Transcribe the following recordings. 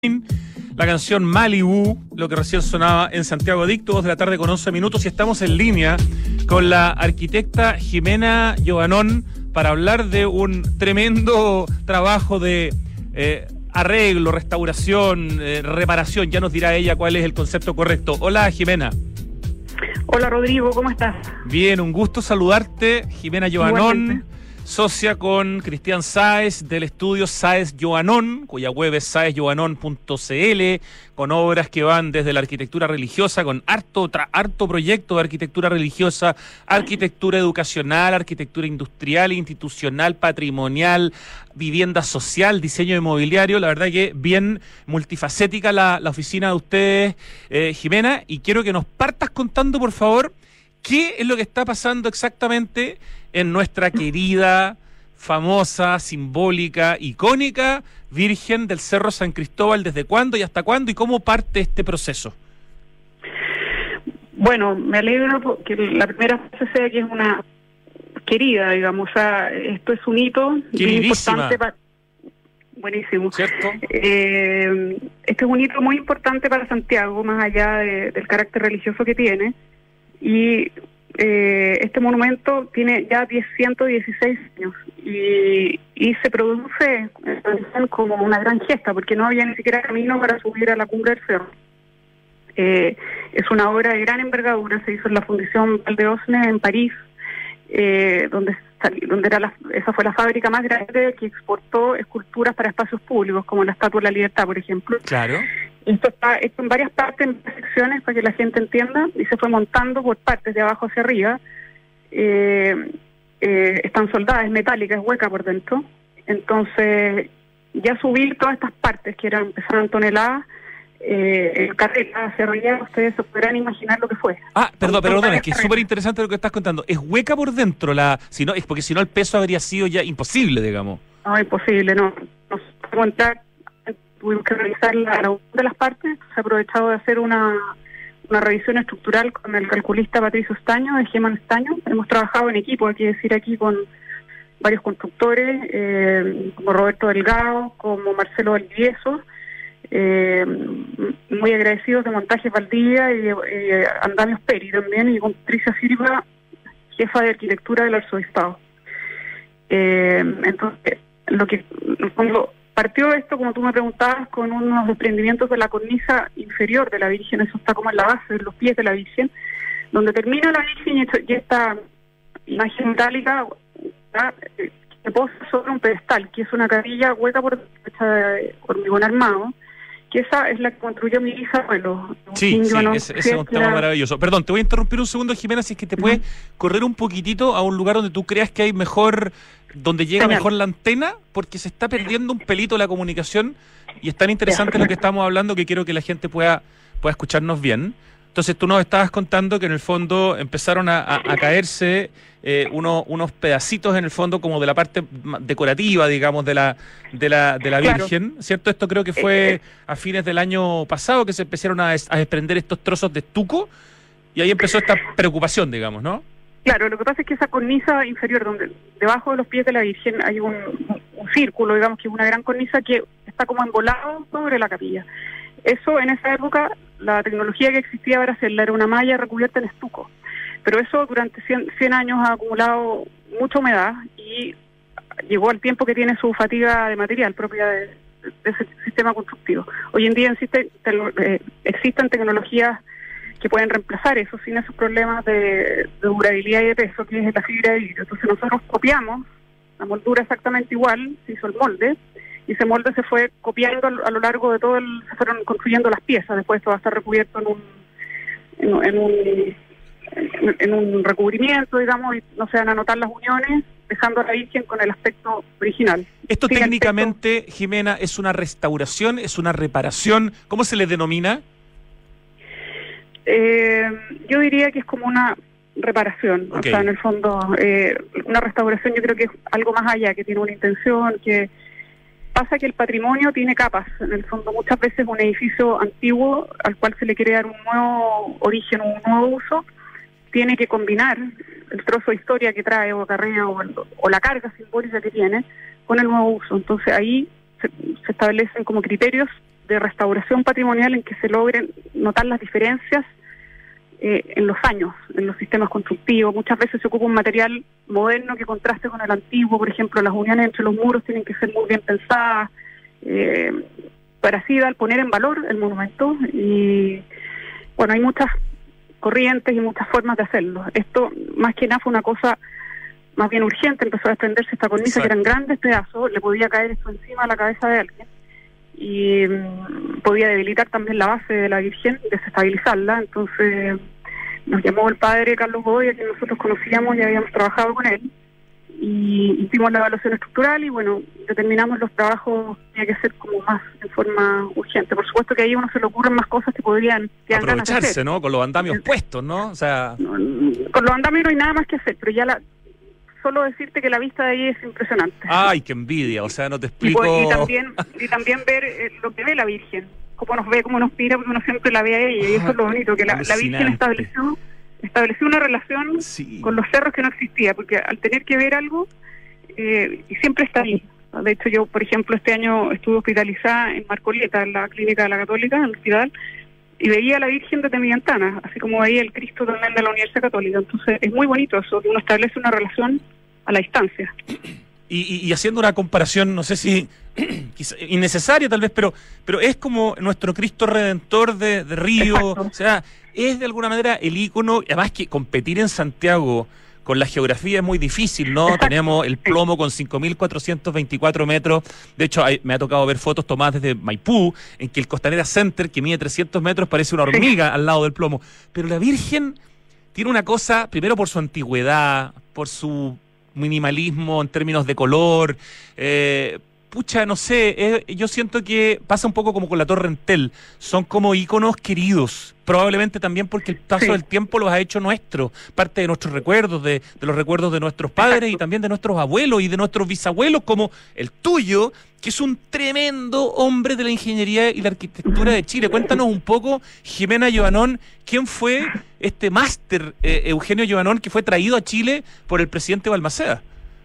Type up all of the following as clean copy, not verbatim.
La canción Malibu, lo que recién sonaba en Santiago Adicto, 2 de la tarde con 11 minutos, y estamos en línea con la arquitecta Jimena Joanón para hablar de un tremendo trabajo de arreglo, restauración, reparación. Ya nos dirá ella cuál es el concepto correcto. Hola, Jimena. Hola, Rodrigo, ¿cómo estás? Bien, un gusto saludarte, Jimena Joanón. Igualmente. Socia con Cristian Sáez del estudio Sáez Joanón, cuya web es saezjoanón.cl, con obras que van desde la arquitectura religiosa, con harto proyecto de arquitectura religiosa, arquitectura educacional, arquitectura industrial, institucional, patrimonial, vivienda social, diseño inmobiliario. La verdad que bien multifacética la oficina de ustedes, Jimena, y quiero que nos partas contando, por favor, qué es lo que está pasando exactamente en nuestra querida, famosa, simbólica, icónica Virgen del Cerro San Cristóbal. ¿Desde cuándo y hasta cuándo y cómo parte este proceso? Bueno, me alegro que la primera fase sea que es una querida, digamos. O sea, esto es un hito muy importante para... Buenísimo. ¿Cierto? Este es un hito muy importante para Santiago, más allá del carácter religioso que tiene. Y este monumento tiene ya 116 años y se produce como una gran gesta, porque no había ni siquiera camino para subir a la cumbre del cerro. Es una obra de gran envergadura, se hizo en la Fundación Valdeosne en París, donde esa fue la fábrica más grande que exportó esculturas para espacios públicos, como la Estatua de la Libertad, por ejemplo. Claro. Esto está hecho en varias partes, en varias secciones, para que la gente entienda, y se fue montando por partes, de abajo hacia arriba. Están soldadas, es metálica, es hueca por dentro. Entonces, ya subir todas estas partes, que pesaban toneladas, carreta hacia arriba, ustedes se podrán imaginar lo que fue. Perdón, es que es súper interesante lo que estás contando. Es hueca por dentro, porque si no el peso habría sido ya imposible, digamos. No, imposible, no se puede entrar. Tuvimos que revisar la unión de las partes. Se ha aprovechado de hacer una revisión estructural con el calculista Patricio Estaño, de Geman Estaño. Hemos trabajado en equipo, hay que decir aquí, con varios constructores, como Roberto Delgado, como Marcelo Valdivieso, muy agradecidos de Montajes Valdivia y Andamios Peri también, y con Patricia Silva, jefa de arquitectura del Arzobispado. Entonces, cuando partió esto, como tú me preguntabas, con unos desprendimientos de la cornisa inferior de la Virgen. Eso está como en la base de los pies de la Virgen, donde termina la Virgen y esta imagen metálica se posa sobre un pedestal, que es una capilla hueca hecha de hormigón armado, que esa es la que construyó mi bisabuelo. Sí, ese es un tema maravilloso. Perdón, te voy a interrumpir un segundo, Jimena, si es que te puedes correr un poquitito a un lugar donde tú creas que hay mejor, donde llega mejor la antena, porque se está perdiendo un pelito la comunicación y es tan interesante lo que estamos hablando que quiero que la gente pueda escucharnos bien. Entonces tú nos estabas contando que en el fondo empezaron a caerse unos pedacitos en el fondo como de la parte decorativa, digamos, de la Virgen, ¿cierto? Esto creo que fue a fines del año pasado que se empezaron a desprender estos trozos de estuco y ahí empezó esta preocupación, digamos, ¿no? Claro, lo que pasa es que esa cornisa inferior, donde debajo de los pies de la Virgen hay un círculo, digamos, que es una gran cornisa que está como embolado sobre la capilla. Eso, en esa época, la tecnología que existía para hacerla era una malla recubierta en estuco. Pero eso durante 100 años ha acumulado mucha humedad y llegó al tiempo que tiene su fatiga de material propia de ese sistema constructivo. Hoy en día existen tecnologías que pueden reemplazar eso sin esos problemas de durabilidad y de peso, que es la fibra de vidrio. Entonces nosotros copiamos la moldura exactamente igual, se hizo el molde, y ese molde se fue copiando a lo largo de se fueron construyendo las piezas. Después esto va a estar recubierto en un recubrimiento, digamos, y no se van a notar las uniones, dejando a la Virgen con el aspecto original. Esto técnicamente, Jimena, ¿es una restauración, es una reparación? ¿Cómo se le denomina? Yo diría que es como una reparación. Okay. O sea, en el fondo, una restauración yo creo que es algo más allá, que tiene una intención, que pasa que el patrimonio tiene capas. En el fondo, muchas veces un edificio antiguo al cual se le quiere dar un nuevo origen, un nuevo uso, tiene que combinar el trozo de historia que trae o acarrea o la carga simbólica que tiene con el nuevo uso. Entonces ahí se establecen como criterios de restauración patrimonial en que se logren notar las diferencias en los años, en los sistemas constructivos. Muchas veces se ocupa un material moderno que contraste con el antiguo. Por ejemplo, las uniones entre los muros tienen que ser muy bien pensadas, para así poner en valor el monumento. Y bueno, hay muchas corrientes y muchas formas de hacerlo. Esto, más que nada, fue una cosa más bien urgente. Empezó a desprenderse esta cornisa, que eran grandes pedazos, le podía caer esto encima a la cabeza de alguien y podía debilitar también la base de la Virgen, desestabilizarla. Entonces nos llamó el padre Carlos Godoy, a quien nosotros conocíamos y habíamos trabajado con él, y hicimos la evaluación estructural y bueno, determinamos los trabajos que tenía que hacer como más en forma urgente. Por supuesto que ahí a uno se le ocurren más cosas que podrían aprovecharse, ¿no? Con los andamios puestos, ¿no? O sea, con los andamios no hay nada más que hacer, pero ya solo decirte que la vista de ahí es impresionante. ¡Ay, qué envidia! O sea, no te explico. Y también ver lo que ve la Virgen, cómo nos ve, cómo nos mira, porque uno siempre la ve a ella, y eso es lo bonito, que la Virgen estableció una relación con los cerros que no existía, porque al tener que ver algo, y siempre está ahí. De hecho, yo, por ejemplo, este año estuve hospitalizada en Marcoleta, en la clínica de la Católica, en el hospital, y veía a la Virgen desde mi ventana, así como veía el Cristo también de la Universidad Católica. Entonces es muy bonito eso, que uno establece una relación a la distancia. Y haciendo una comparación, no sé si quizá innecesaria tal vez, pero es como nuestro Cristo Redentor de Río. Exacto. O sea, es de alguna manera el ícono. Además que competir en Santiago con la geografía es muy difícil, ¿no? Exacto. Tenemos el plomo con 5.424 metros. De hecho, me ha tocado ver fotos tomadas desde Maipú, en que el Costanera Center, que mide 300 metros, parece una hormiga al lado del plomo. Pero la Virgen tiene una cosa, primero por su antigüedad, por su minimalismo en términos de color, no sé, yo siento que pasa un poco como con la Torre Entel, son como íconos queridos, probablemente también porque el paso del tiempo los ha hecho nuestros, parte de nuestros recuerdos, de los recuerdos de nuestros padres y también de nuestros abuelos y de nuestros bisabuelos, como el tuyo, que es un tremendo hombre de la ingeniería y la arquitectura de Chile. Cuéntanos un poco, Jimena Joanón, ¿quién fue este máster Eugenio Joanón que fue traído a Chile por el presidente Balmaceda?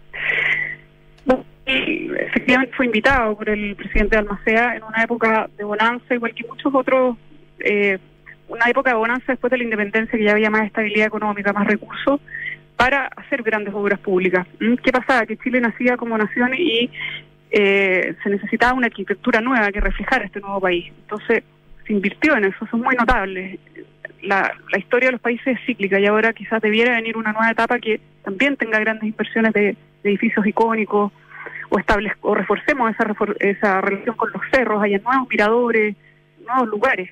Efectivamente fue invitado por el presidente Balmaceda en una época de bonanza, igual que muchos otros, una época de bonanza después de la independencia, que ya había más estabilidad económica, más recursos, para hacer grandes obras públicas. ¿Qué pasaba? Que Chile nacía como nación y se necesitaba una arquitectura nueva que reflejara este nuevo país. Entonces se invirtió en eso es muy notable. La historia de los países es cíclica y ahora quizás debiera venir una nueva etapa que también tenga grandes inversiones de edificios icónicos, o reforcemos esa relación con los cerros, haya nuevos miradores, nuevos lugares.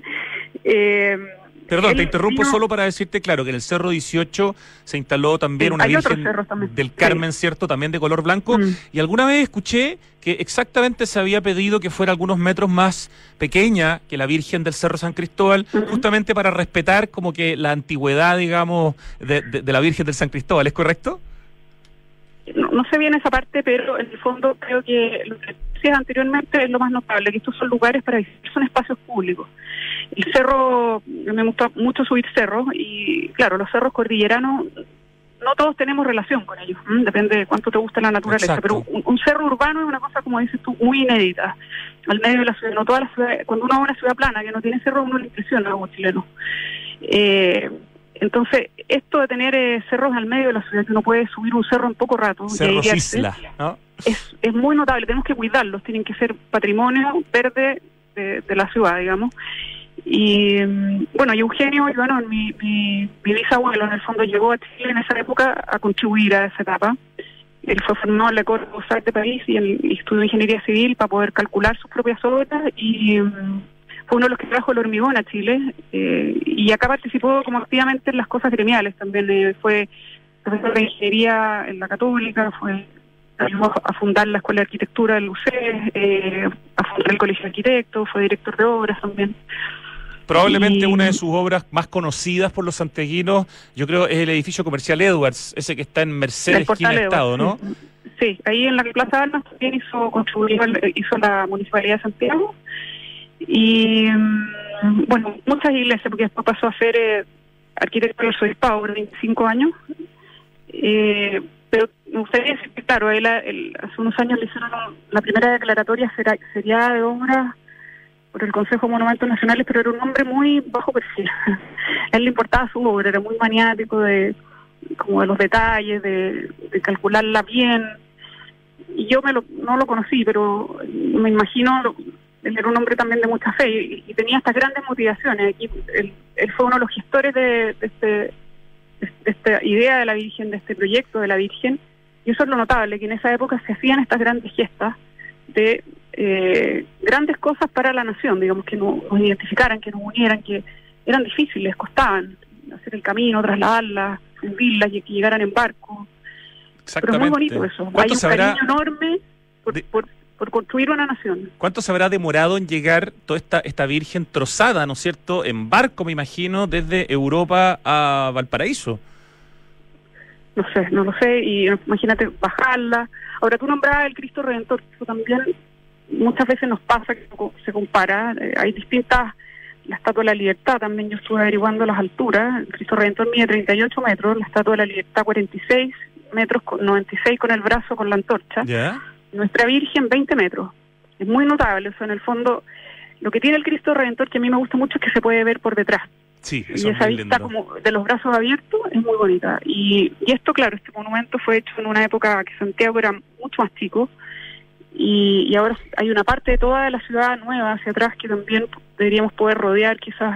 Perdón, te interrumpo solo para decirte, claro, que en el Cerro 18 se instaló también una Virgen del Carmen, ¿cierto? También de color blanco. Y alguna vez escuché que exactamente se había pedido que fuera algunos metros más pequeña que la Virgen del Cerro San Cristóbal, justamente para respetar como que la antigüedad, digamos, de la Virgen del San Cristóbal. ¿Es correcto? No sé bien esa parte, pero en el fondo creo que lo que decías anteriormente es lo más notable, que estos son lugares para visitar, son espacios públicos. El cerro, me gusta mucho subir cerros, y claro, los cerros cordilleranos, no todos tenemos relación con ellos, depende de cuánto te gusta la naturaleza. Exacto. Pero un cerro urbano es una cosa, como dices tú, muy inédita, al medio de la ciudad. No toda la ciudad, cuando uno va a una ciudad plana que no tiene cerro, uno le impresiona como chileno. Entonces, esto de tener cerros al medio de la ciudad, que uno puede subir un cerro en poco rato, Cerros Isla, ¿no? Es muy notable, tenemos que cuidarlos, tienen que ser patrimonio verde de la ciudad, digamos. Y bueno, y Eugenio Joanón, mi bisabuelo, en el fondo llegó a Chile en esa época a contribuir a esa etapa. Él fue formado en la École des Beaux-Arts de París y estudió ingeniería civil para poder calcular sus propias obras, y fue uno de los que trajo el hormigón a Chile, y acá participó como activamente en las cosas gremiales también. Fue profesor de ingeniería en la Católica, ayudó a fundar la Escuela de Arquitectura del UCE, a fundar el Colegio de Arquitectos, fue director de obras también. Probablemente una de sus obras más conocidas por los santiaguinos, yo creo, es el edificio comercial Edwards, ese que está en Mercedes, esquina Estado, ¿no? Sí, ahí en la Plaza Armas también hizo la Municipalidad de Santiago. Y bueno, muchas iglesias, porque después pasó a ser arquitecto del Arzobispado por 25 años. Pero me gustaría decir que, claro, hace unos años le hicieron la primera declaratoria seriada de obras por el Consejo de Monumentos Nacionales, pero era un hombre muy bajo perfil. A él le importaba su obra, era muy maniático como de los detalles, de calcularla bien. Y yo no lo conocí, pero me imagino, él era un hombre también de mucha fe y tenía estas grandes motivaciones. Aquí él fue uno de los gestores de esta idea de la Virgen, de este proyecto de la Virgen, y eso es lo notable, que en esa época se hacían estas grandes gestas de grandes cosas para la nación, digamos, que nos identificaran, que nos unieran, que eran difíciles, costaban hacer el camino, trasladarlas, subirlas y que llegaran en barco. Pero es muy bonito eso. Hay un cariño enorme por construir una nación. ¿Cuánto se habrá demorado en llegar toda esta Virgen trozada, ¿no es cierto?, en barco, me imagino, desde Europa a Valparaíso? No lo sé, y imagínate bajarla. Ahora, tú nombrabas el Cristo Redentor, eso también muchas veces nos pasa que se compara. Hay distintas, la Estatua de la Libertad también, yo estuve averiguando las alturas. El Cristo Redentor mide 38 metros, la Estatua de la Libertad 46 metros, 96 con el brazo, con la antorcha. ¿Ya? Nuestra Virgen 20 metros. Es muy notable, o sea, en el fondo, lo que tiene el Cristo Redentor, que a mí me gusta mucho, es que se puede ver por detrás. Sí, y esa vista como de los brazos abiertos es muy bonita. Y esto, claro, este monumento fue hecho en una época que Santiago era mucho más chico, y ahora hay una parte de toda la ciudad nueva hacia atrás que también deberíamos poder rodear quizás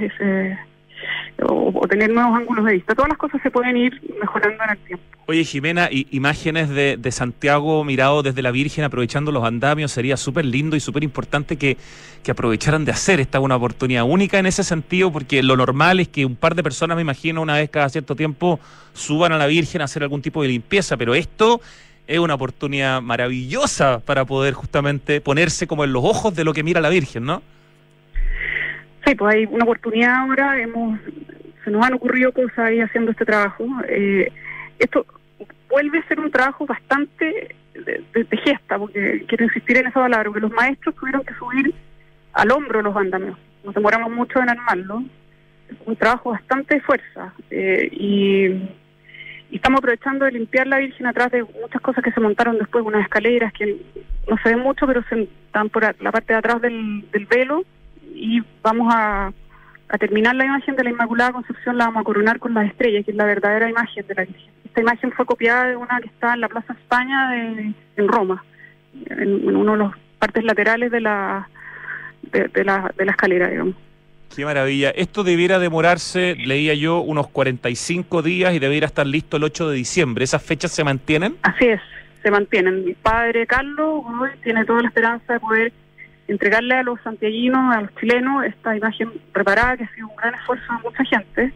o tener nuevos ángulos de vista. Todas las cosas se pueden ir mejorando en el tiempo. Oye, Jimena, imágenes de Santiago mirado desde la Virgen, aprovechando los andamios, sería súper lindo y súper importante que aprovecharan de hacer. Esta una oportunidad única en ese sentido, porque lo normal es que un par de personas, me imagino, una vez cada cierto tiempo, suban a la Virgen a hacer algún tipo de limpieza, pero esto es una oportunidad maravillosa para poder justamente ponerse como en los ojos de lo que mira la Virgen, ¿no? Sí, pues hay una oportunidad ahora, se nos han ocurrido cosas ahí haciendo este trabajo. Esto vuelve a ser un trabajo bastante de gesta, porque quiero insistir en esa palabra, porque los maestros tuvieron que subir al hombro los andamios. Nos demoramos mucho en armarlo. Es un trabajo bastante de fuerza. Y estamos aprovechando de limpiar la Virgen atrás de muchas cosas que se montaron después, unas escaleras que no se ven mucho, pero se están por la parte de atrás del velo, y vamos a terminar la imagen de la Inmaculada Concepción, la vamos a coronar con las estrellas, que es la verdadera imagen de la Virgen. Esta imagen fue copiada de una que está en la Plaza España en Roma, en una de las partes laterales de la escalera, digamos. Qué maravilla. Esto debiera demorarse, leía yo, unos 45 días y debiera estar listo el 8 de diciembre. ¿Esas fechas se mantienen? Así es, se mantienen. Mi padre Carlos hoy tiene toda la esperanza de poder entregarle a los santiaguinos, a los chilenos, esta imagen reparada, que ha sido un gran esfuerzo de mucha gente.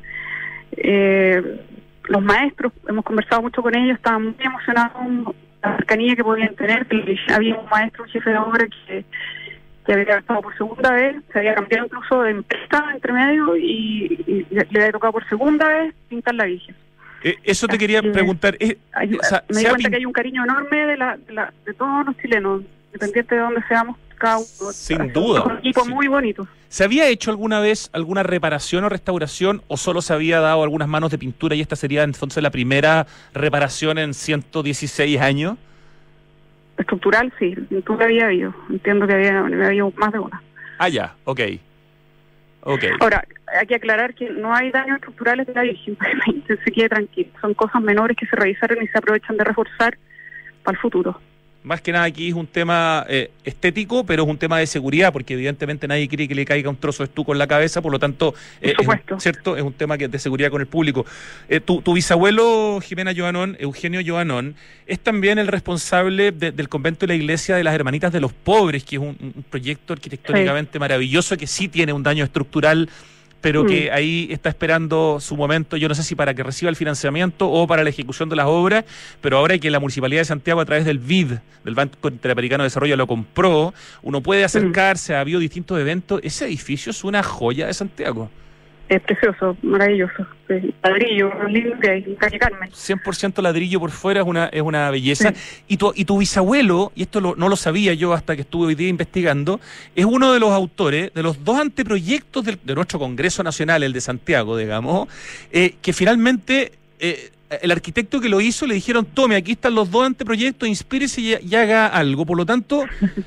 Los maestros, hemos conversado mucho con ellos, estaban muy emocionados con la cercanía que podían tener. Había un maestro, un jefe de obra que había estado por segunda vez, se había cambiado incluso de empresa entre medio y le había tocado por segunda vez pintar la Virgen. Eso te quería preguntar. Me di cuenta que hay un cariño enorme de todos los chilenos, independiente de dónde seamos cada uno. Sin duda. Un equipo muy bonito. ¿Se había hecho alguna vez alguna reparación o restauración, o solo se había dado algunas manos de pintura y esta sería entonces la primera reparación en 116 años? Estructural, sí, pintura había habido. Entiendo que había habido más de una. Ah, ya, ok. Ahora, hay que aclarar que no hay daños estructurales de la Virgen, para que la gente se quede tranquila. Son cosas menores que se revisaron y se aprovechan de reforzar para el futuro. Más que nada aquí es un tema estético, pero es un tema de seguridad, porque evidentemente nadie quiere que le caiga un trozo de estuco en la cabeza, por lo tanto, ¿cierto? Es un tema que es de seguridad con el público. Tu bisabuelo, Jimena Joanón, Eugenio Joanón, es también el responsable del convento de la iglesia de las Hermanitas de los Pobres, que es un proyecto arquitectónicamente maravilloso, que sí tiene un daño estructural, pero que ahí está esperando su momento, yo no sé si para que reciba el financiamiento o para la ejecución de las obras, pero ahora que la Municipalidad de Santiago a través del BID, del Banco Interamericano de Desarrollo, lo compró, uno puede acercarse, ha habido distintos eventos. Ese edificio es una joya de Santiago. Es precioso, maravilloso. Ladrillo, lindo, en calle Carmen. 100% ladrillo por fuera, es una belleza. Sí. Y tu bisabuelo, y esto no lo sabía yo hasta que estuve hoy día investigando, es uno de los autores de los dos anteproyectos de nuestro Congreso Nacional, el de Santiago, digamos, que finalmente el arquitecto que lo hizo le dijeron: tome, aquí están los dos anteproyectos, inspírese y haga algo. Por lo tanto,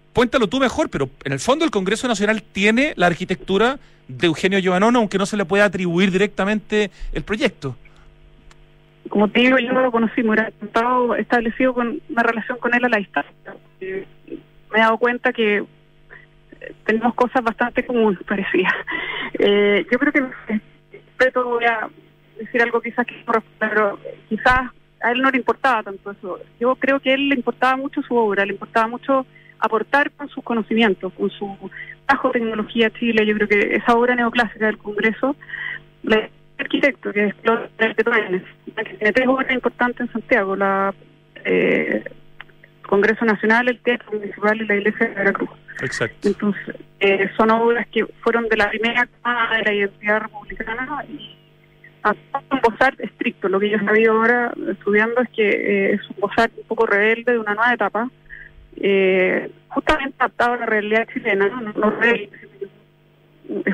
cuéntalo tú mejor, pero en el fondo el Congreso Nacional tiene la arquitectura de Eugenio Giovannone, aunque no se le pueda atribuir directamente el proyecto. Como te digo, yo no lo conocí, me hubiera estado establecido con una relación con él a la distancia. Me he dado cuenta que tenemos cosas bastante comunes, parecía. Yo creo que, respeto, voy a decir algo quizás que no responda, pero quizás a él no le importaba tanto eso. Yo creo que a él le importaba mucho su obra, le importaba mucho aportar con sus conocimientos, con su bajo tecnología a Chile. Yo creo que esa obra neoclásica del Congreso, el arquitecto que explota el Petrones, que tiene 3 obras importantes en Santiago, Congreso Nacional, el Teatro Municipal y la Iglesia de Veracruz. Exacto. Entonces, son obras que fueron de la primera camada de la identidad republicana y un Beaux-Arts estricto. Lo que yo he sabido ahora estudiando es que es un Beaux-Arts un poco rebelde de una nueva etapa, justamente adaptado a la realidad chilena, no rebelde, es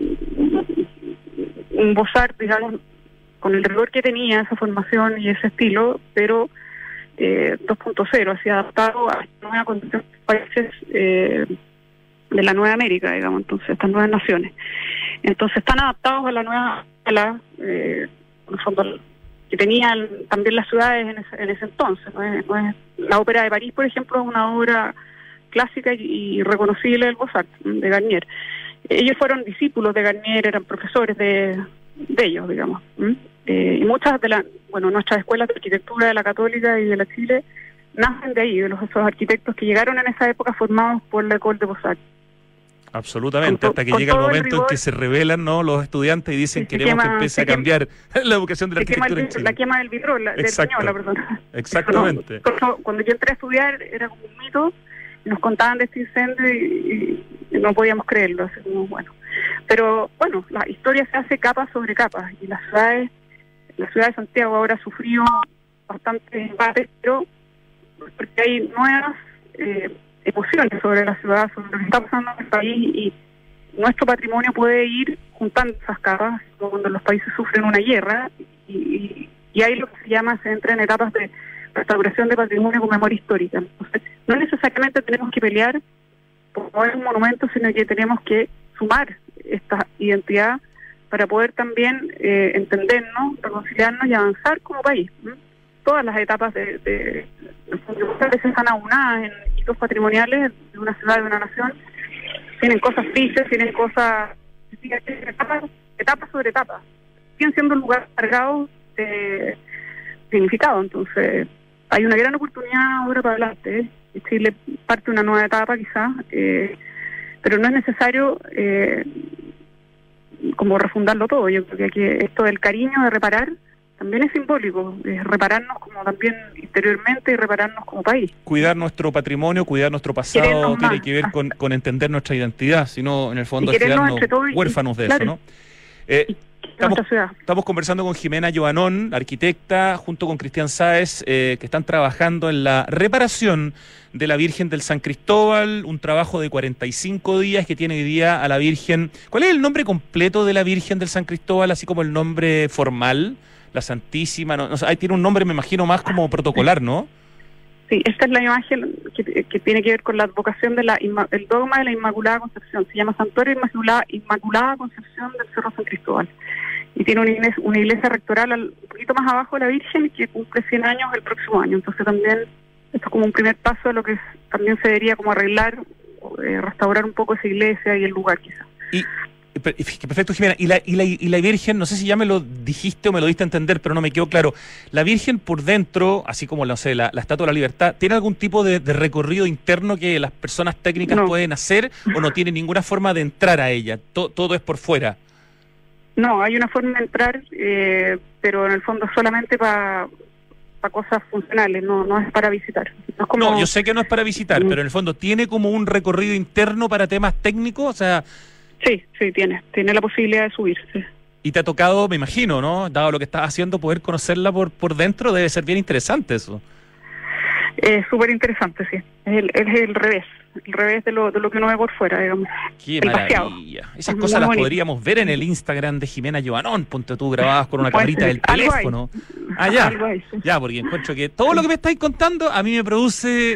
un Beaux-Arts, digamos, con el rigor que tenía esa formación y ese estilo, pero 2.0, así adaptado a esta nueva condición de países de la Nueva América, digamos, entonces estas nuevas naciones. Entonces están adaptados a la nueva escala, en el fondo, que tenían también las ciudades en ese entonces. No es la Ópera de París, por ejemplo, es una obra clásica y reconocible del Beaux-Arts, de Garnier. Ellos fueron discípulos de Garnier, eran profesores de ellos, digamos. Y muchas de nuestras escuelas de arquitectura de la Católica y de la Chile nacen de ahí, de esos arquitectos que llegaron en esa época formados por la École de Beaux-Arts. Absolutamente, hasta que llega el momento en que se rebelan, los estudiantes y dicen queremos que empiece a cambiar la educación de la arquitectura en Chile. La quema del vitrol, de Viñola, perdón. Exactamente. Cuando yo entré a estudiar era como un mito, nos contaban de este incendio y no podíamos creerlo, así como, bueno. Pero bueno, la historia se hace capa sobre capa y la ciudad de Santiago ahora ha sufrido bastante embates, pero porque hay nuevas emociones sobre la ciudad, sobre lo que está pasando en el país, y nuestro patrimonio puede ir juntando esas capas, como cuando los países sufren una guerra, y hay lo que se entra en etapas de restauración de patrimonio con memoria histórica. Entonces, no necesariamente tenemos que pelear por mover un monumento, sino que tenemos que sumar esta identidad para poder también entendernos, reconciliarnos y avanzar como país. Todas las etapas de veces están aunadas en hitos patrimoniales de una ciudad, de una nación, tienen cosas tristes, tienen cosas, etapas sobre etapas, siguen siendo un lugar cargado de significado. Entonces hay una gran oportunidad ahora para adelante, Chile parte de una nueva etapa quizás, pero no es necesario como refundarlo todo. Yo creo que esto del cariño de reparar también es simbólico, es repararnos como también interiormente y repararnos como país. Cuidar nuestro patrimonio, cuidar nuestro pasado, tiene que ver con entender nuestra identidad, sino en el fondo es quedarnos huérfanos de eso, ¿no? Estamos conversando con Jimena Giovannone, arquitecta, junto con Cristian Sáez, que están trabajando en la reparación de la Virgen del San Cristóbal, un trabajo de 45 días que tiene hoy día a la Virgen. ¿Cuál es el nombre completo de la Virgen del San Cristóbal, así como el nombre formal? La Santísima, ahí tiene un nombre, me imagino, más como protocolar, ¿no? Sí, esta es la imagen que tiene que ver con la advocación del dogma de la Inmaculada Concepción. Se llama Santuario Inmaculada Concepción del Cerro San Cristóbal. Y tiene una iglesia rectoral un poquito más abajo de la Virgen, que cumple 100 años el próximo año. Entonces también esto es como un primer paso a lo que también se debería como arreglar, restaurar un poco esa iglesia y el lugar quizás. Perfecto, Jimena. Y la Virgen, no sé si ya me lo dijiste o me lo diste a entender, pero no me quedó claro. ¿La Virgen por dentro, así como la Estatua de la Libertad, tiene algún tipo de recorrido interno que las personas técnicas pueden hacer o no tiene ninguna forma de entrar a ella? Todo es por fuera. No, hay una forma de entrar, pero en el fondo solamente para cosas funcionales, no es para visitar. No, yo sé que no es para visitar, pero en el fondo tiene como un recorrido interno para temas técnicos, o sea... Sí, tiene la posibilidad de subirse. Y te ha tocado, me imagino, ¿no? Dado lo que estás haciendo, poder conocerla por dentro, debe ser bien interesante eso. Súper interesante, sí. Es el revés de lo que uno ve por fuera, digamos. ¡Qué maravilla! Esas cosas las podríamos ver en el Instagram de Jimena Giovannone, ponte tú grabadas con una camarita del teléfono. Ya, porque encuentro que todo lo que me estáis contando a mí me produce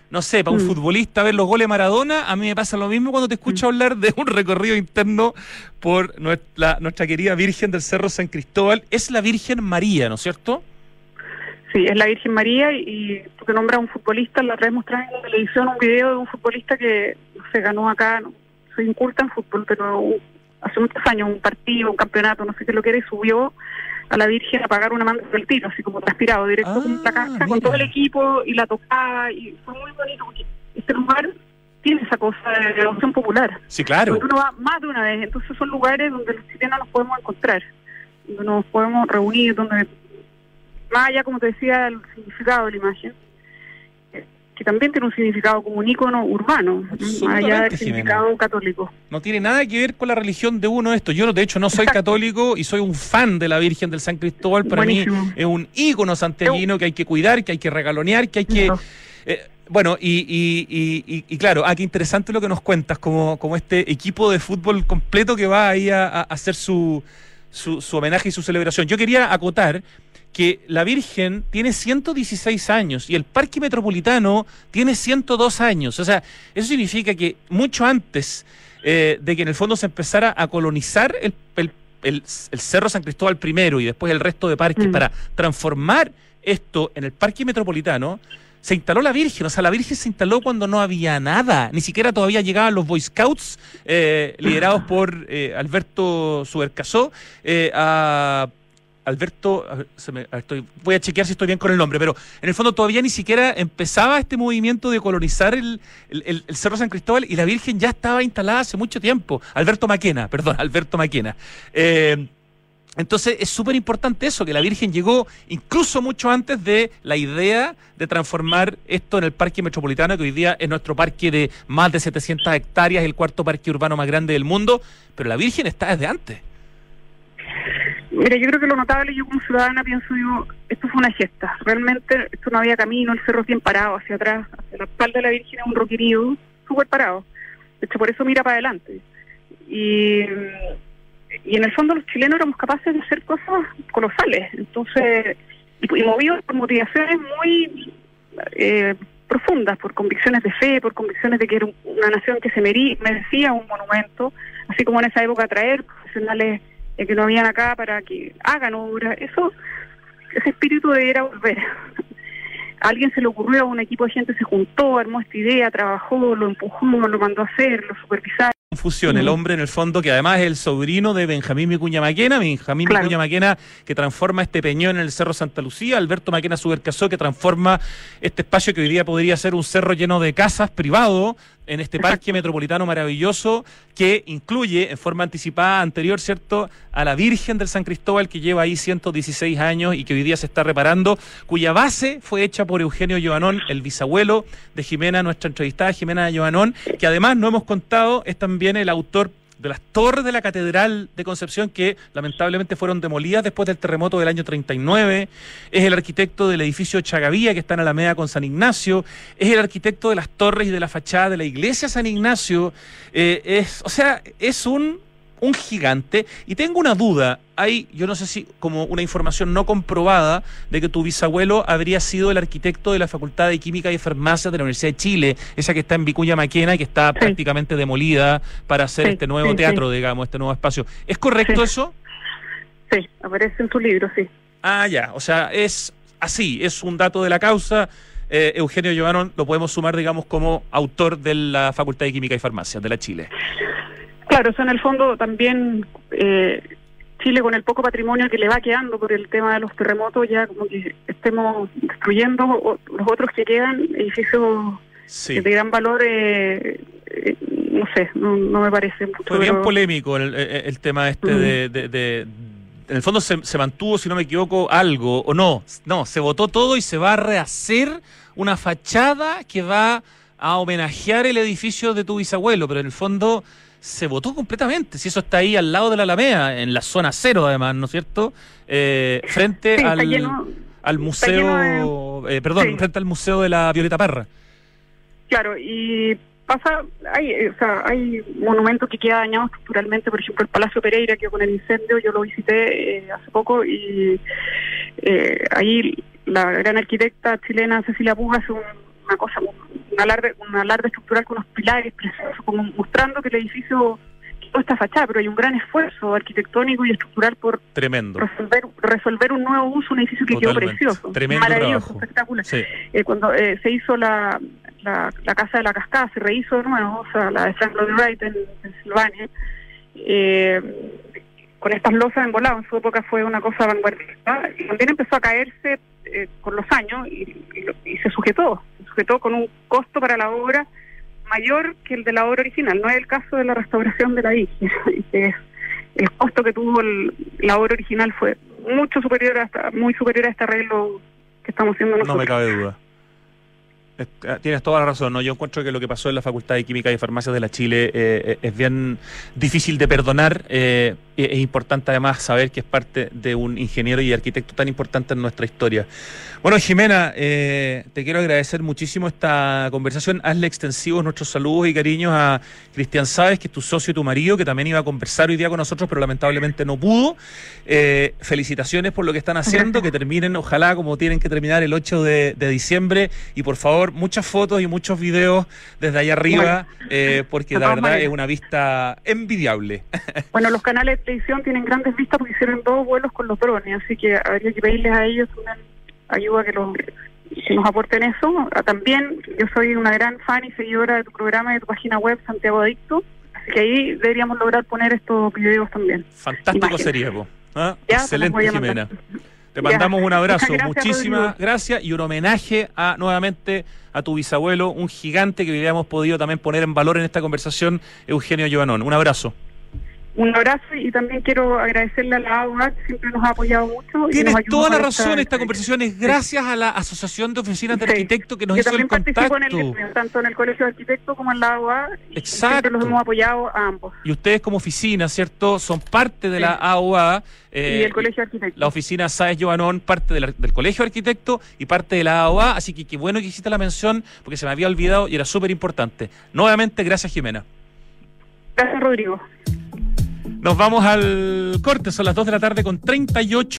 no sé, para un futbolista ver los goles de Maradona, a mí me pasa lo mismo cuando te escucho hablar de un recorrido interno por nuestra querida Virgen del Cerro San Cristóbal. Es la Virgen María, ¿no es cierto? Sí, es la Virgen María, y tú que nombras a un futbolista, la otra vez mostraron en la televisión un video de un futbolista que se ganó acá, no soy inculta en fútbol, pero hace muchos años, un partido, un campeonato, no sé qué lo que era, y subió a la Virgen a pagar una manda del tiro, así como transpirado, directo con la cancha, con todo el equipo, y la tocaba, y fue muy bonito, porque este lugar tiene esa cosa de devoción popular. Sí, claro. Porque uno va más de una vez, entonces son lugares donde los chilenos nos podemos encontrar, donde nos podemos reunir, donde, más allá, como te decía, el significado de la imagen, que también tiene un significado como un ícono urbano, más allá del significado católico. No tiene nada que ver con la religión de uno esto. Yo, de hecho, no soy católico y soy un fan de la Virgen del San Cristóbal. Para mí es un ícono santiaguino que hay que cuidar, que hay que regalonear, que hay que... bueno, y claro, qué interesante lo que nos cuentas, como este equipo de fútbol completo que va ahí a hacer su homenaje y su celebración. Yo quería acotar que la Virgen tiene 116 años y el Parque Metropolitano tiene 102 años. O sea, eso significa que mucho antes de que en el fondo se empezara a colonizar el Cerro San Cristóbal primero y después el resto de parques para transformar esto en el Parque Metropolitano, se instaló la Virgen. O sea, la Virgen se instaló cuando no había nada. Ni siquiera todavía llegaban los Boy Scouts, liderados por Alberto Subercasó, Alberto, voy a chequear si estoy bien con el nombre, pero en el fondo todavía ni siquiera empezaba este movimiento de colonizar el Cerro San Cristóbal, y la Virgen ya estaba instalada hace mucho tiempo. Alberto Maquena. Entonces es súper importante eso, que la Virgen llegó incluso mucho antes de la idea de transformar esto en el Parque Metropolitano, que hoy día es nuestro parque de más de 700 hectáreas, el cuarto parque urbano más grande del mundo, pero la Virgen está desde antes. Mira, yo creo que lo notable, yo como ciudadana pienso, esto fue una gesta. Realmente esto no había camino, el cerro es bien parado hacia atrás, hacia la espalda de la Virgen es un roquerío súper parado. De hecho, por eso mira para adelante. Y en el fondo los chilenos éramos capaces de hacer cosas colosales. Entonces, y movidos por motivaciones muy profundas, por convicciones de fe, por convicciones de que era una nación que se merecía un monumento, así como en esa época traer profesionales que no habían acá para que hagan obras. Ese espíritu debiera volver. A alguien se le ocurrió, a un equipo de gente se juntó, armó esta idea, trabajó, lo empujó, lo mandó a hacer, lo supervisó. Confusión, el hombre en el fondo que además es el sobrino de Benjamín Vicuña Maquena, Vicuña Maquena, que transforma este peñón en el Cerro Santa Lucía, Alberto Maquena Subercasó, que transforma este espacio que hoy día podría ser un cerro lleno de casas privado en este parque metropolitano maravilloso, que incluye en forma anticipada anterior, ¿cierto?, a la Virgen del San Cristóbal, que lleva ahí 116 años y que hoy día se está reparando, cuya base fue hecha por Eugenio Joanón, el bisabuelo de Jimena, nuestra entrevistada Jimena Joanón, que además no hemos contado, es también el autor de las torres de la Catedral de Concepción, que lamentablemente fueron demolidas después del terremoto del año 39, es el arquitecto del edificio Chagavía, que está en Alameda con San Ignacio, es el arquitecto de las torres y de la fachada de la iglesia San Ignacio, es un gigante. Y tengo una duda, yo no sé si como una información no comprobada, de que tu bisabuelo habría sido el arquitecto de la Facultad de Química y Farmacia de la Universidad de Chile, esa que está en Vicuña Maquena y que está prácticamente demolida para hacer este nuevo teatro, digamos, este nuevo espacio. ¿Es correcto eso? Sí, aparece en tu libro, sí. Ah, ya, o sea, es así, es un dato de la causa. Eugenio Joanón lo podemos sumar, digamos, como autor de la Facultad de Química y Farmacia de la Chile. Claro, eso en el fondo también Chile, con el poco patrimonio que le va quedando por el tema de los terremotos, ya como que estemos destruyendo los otros que quedan, edificios de gran valor, no sé, no me parece mucho. Fue bien polémico el tema en el fondo se mantuvo, si no me equivoco, algo, o no, se votó todo y se va a rehacer una fachada que va a homenajear el edificio de tu bisabuelo, pero en el fondo se votó completamente, si eso está ahí al lado de la Alameda, en la zona cero además, ¿no es cierto? Frente al museo, frente al museo de la Violeta Parra. Claro, y hay monumentos que quedan dañados estructuralmente, por ejemplo el Palacio Pereira, que con el incendio yo lo visité hace poco, y ahí la gran arquitecta chilena Cecilia Puga hace una cosa un alarde estructural con unos pilares preciosos, como mostrando que el edificio quedó esta fachada, pero hay un gran esfuerzo arquitectónico y estructural por tremendo resolver un nuevo uso, un edificio que Totalmente. quedó precioso, Tremendo maravilloso, trabajo. espectacular. Sí. Cuando se hizo la Casa de la Cascada, se rehizo de nuevo, o sea, la de Frank Lloyd Wright en Pensilvania, con estas losas en volado. En su época fue una cosa vanguardista, y también empezó a caerse con los años y se sujetó con un costo para la obra mayor que el de la obra original. No es el caso de la restauración de la isla. El costo que tuvo la obra original fue muy superior a este arreglo que estamos haciendo nosotros. No me cabe duda. Tienes toda la razón, ¿no? Yo encuentro que lo que pasó en la Facultad de Química y Farmacias de la Chile es bien difícil de perdonar. Es importante además saber que es parte de un ingeniero y arquitecto tan importante en nuestra historia. Bueno, Jimena, te quiero agradecer muchísimo esta conversación. Hazle extensivos nuestros saludos y cariños a Cristian Sáez, que es tu socio y tu marido, que también iba a conversar hoy día con nosotros, pero lamentablemente no pudo. Felicitaciones por lo que están haciendo, que terminen, ojalá, como tienen que terminar el 8 de diciembre, y por favor, muchas fotos y muchos videos desde allá arriba, porque la verdad es una vista envidiable. Bueno, los canales de televisión tienen grandes vistas porque hicieron 2 vuelos con los drones, así que habría que pedirles a ellos una ayuda que nos aporten eso. También yo soy una gran fan y seguidora de tu programa y de tu página web, Santiago Adicto, así que ahí deberíamos lograr poner estos videos también. Fantástico. Imágenes. Sería, ¿ah? Excelente, Jimena. Te mandamos un abrazo, muchísimas gracias, y un homenaje nuevamente a tu bisabuelo, un gigante que hubiéramos podido también poner en valor en esta conversación, Eugenio Giovannone. Un abrazo. Un abrazo, y también quiero agradecerle a la AUA, que siempre nos ha apoyado mucho. Tienes toda la razón, esta conversación es gracias a la Asociación de Oficinas de Arquitectos que nos hizo el contacto. Yo también participo tanto en el Colegio de Arquitectos como en la AUA. Exacto. Siempre los hemos apoyado a ambos. Y ustedes como oficina, ¿cierto?, son parte de la AUA. Y el Colegio de Arquitectos. La oficina Sáez Giovannone, parte del Colegio de Arquitectos y parte de la AUA, así que qué bueno que hiciste la mención, porque se me había olvidado y era súper importante. Nuevamente, gracias, Jimena. Gracias, Rodrigo. Nos vamos al corte, son las 2 de la tarde con 38.